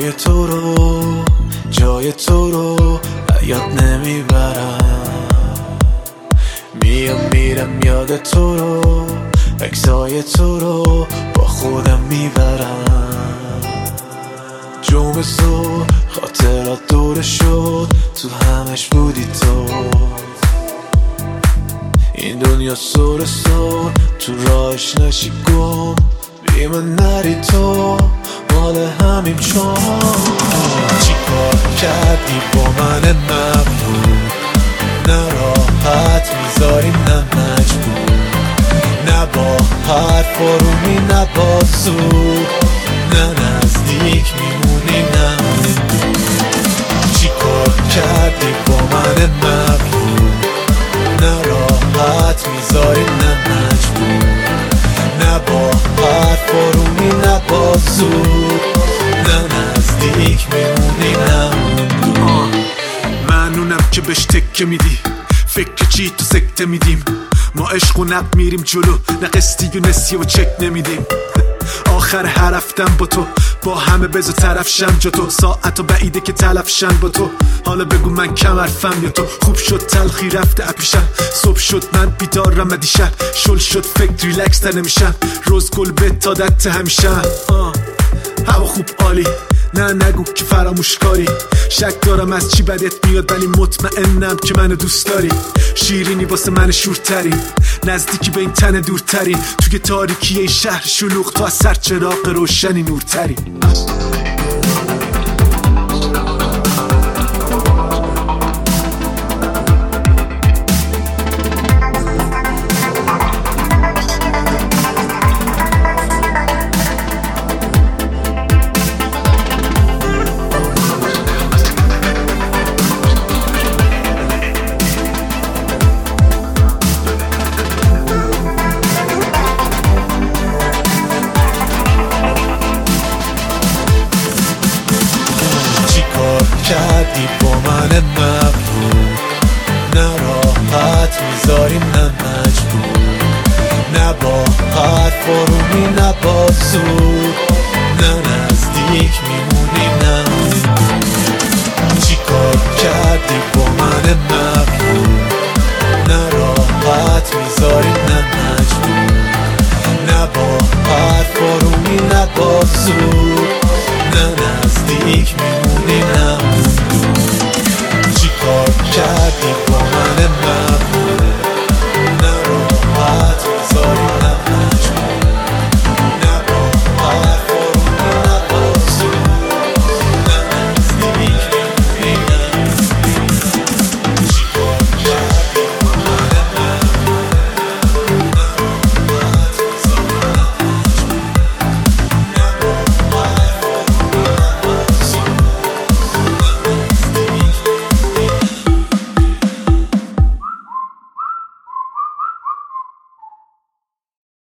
جای تو رو یاد نمیبرم. میام میرم یاد تو رو، عکسای تو رو با خودم میبرم. جمعه صبح خاطرات دوره شد، تو همش بودی تو. این دنیا سر تو راهش نشی گم، بی من نری تو مال همین چون. چی کار کردی با من مغرور؟ نه راحت میذاری نه مجبور، نه با حرف آرومی نه با زور، نه نزدیک میمونی نه دور. چی کار کردی با من مغرور؟ نه راحت میذاری نه مجبور، نه با حرف آرومی نه با زور، نه نزدیک میمونی نه دور. معنونم که بهش تکه میدی، فکر چی تو سکته میدیم. ما عشق و نق میریم جلو، نه قسطی و نسیه و چک نمیدیم. آخر هر رفتم با تو، با همه بزو طرف شم جا تو. ساعت و بعیده که تلف شم با تو، حالا بگو من کم حرفم یا تو. خوب شد تلخی رفته اپیشم، صبح شد من بیدارم و دیشب شل شد فکر ریلکس تر نمیشم. روز گل به تادت همیشم. هوا خوب عالی، نه نگو که فراموش کاری. شک دارم از چی بدت میاد ولی مطمئنم که منو دوست داری. شیرینی واسه من شورتری، نزدیکی به این تن دورتری. توی تاریکی این شهر شلوغ تو از سر چراغ روشنی نورتری. کردی با من مغرور؟ نه راحت میذاری نه مجبور، نه با حرف آرومی نه با زور،